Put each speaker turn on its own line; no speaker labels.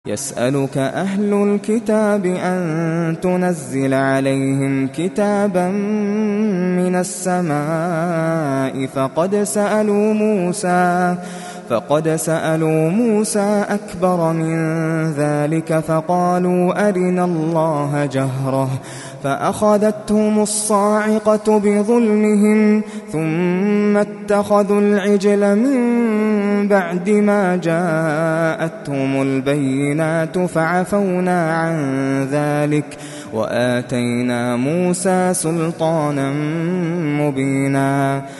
يسألك أهل الكتاب أن تنزل عليهم كتابا من السماء فقد سألوا موسى أكبر من ذلك فقالوا أرنا الله جهرة فأخذتهم الصاعقة بظلمهم ثم اتخذوا العجل من بعد ما جاءتهم البينات فعفونا عن ذلك وآتينا موسى سلطانا مبينا.